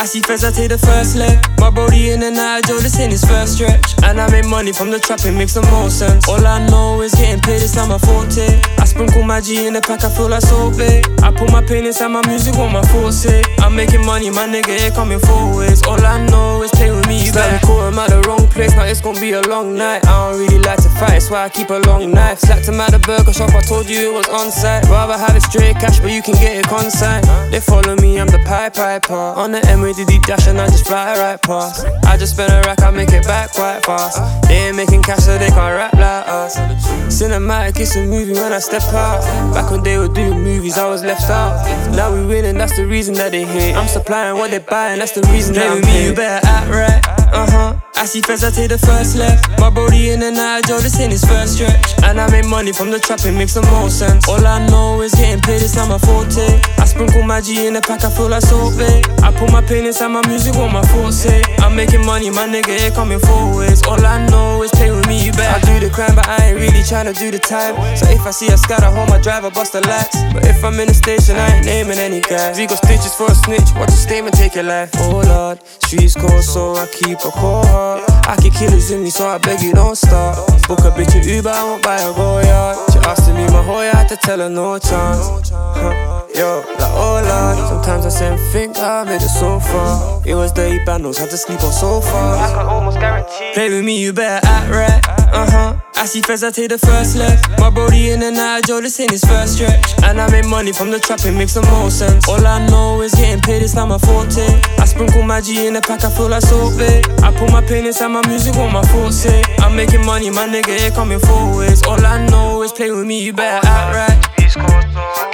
I see feds, I take the first leg. My brody in the night, Joe, this ain't his first stretch. And I make money from the trap, it makes the most sense. All I know is getting paid, it's not my forte. I sprinkle my G in the pack, I feel like so big. I put my pain inside my music, what my thoughts say. I'm making money, my nigga, it coming four ways. All I know is play with me, you better caught him at the wrong place. Now it's gonna be a long night. I don't really like to fight, that's why I keep a long knife. Slacked him at the burger shop, I told you it was on site. Rather have it straight cash, but you can get it consigned. They follow me, I'm the piper. On the M with the deep dash and I just fly right past. I just spend a rack, I make it back quite fast. They ain't making cash so they can't rap like us. Cinematic, it's a movie when I step out. Back when they were doing movies, I was left out. Now we winning, that's the reason that they hate. I'm supplying what they buying, that's the reason that I'm paid. Me, you better act right. I see feds, I take the first left. My brody in the night, Joe, this ain't his first stretch. And I make money from the trap, it makes the most sense. All I know is getting paid, it's not my forte. I sprinkle my G in the pack, I feel like so big. I put my pain inside my music, what my thoughts say. I'm making money, my nigga, it coming four ways. All I know is play with me, you better. I do the crime, but I ain't really tryna do the time. So if I see a scat, I hold my driver, bust the lights. But if I'm in the station, I ain't naming any guys. We got stitches for a snitch, watch a statement, take your life. Oh Lord, streets cold, so I keep a cold heart. I kick killers in me, so I beg you don't start. Book a bitch at Uber, I won't buy a Goyard. She asked to leave my Hoya, I had to tell her no chance. Yo, like oh Lord, sometimes I say and think I made it so far. It was dirty bandos, had to sleep on sofa. I can almost guarantee. Play with me, you better act right. I see feds, I take the first left. My brody in the night, Joe, this ain't his first stretch. And I make money from the trap, it makes the most sense. All I know is getting paid, it's not my forte. I sprinkle my G in the pack, I feel like so big. I put my pain inside my music, what my thoughts say. I'm making money, my nigga, it coming four ways. All I know is play with me, you better act right.